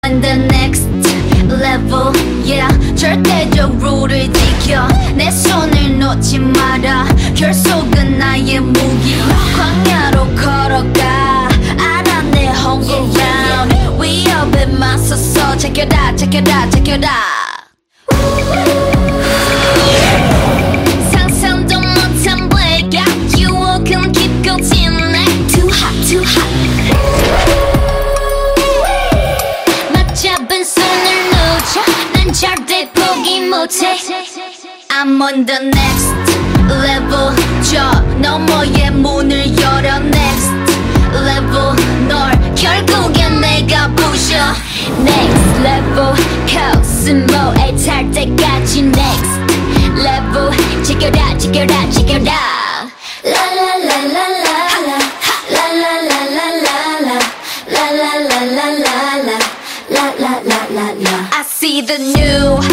On the next level, yeah. 절대적 룰을 지켜 내 손을 놓지 마라. 결속은 나의 무기. 광야로 걸어가 알아 내 home ground. 위협에 맞서서 check it out, check it out, check it out. 상상도 못한 blackout. 유혹은 깊고 진해. Too hot, too hot. 맞잡은 손을 놓쳐 난 절대 포기 못해. I'm on the next level. 저 너머의 문을 열어. Next level. 널 결국엔 내가 부셔. Next level. 코스모에 탈 때까지 next level. Check it out, check it out, check it out. La la la la la la. La la la la la la. La la la la la la. La la la la la. I see the new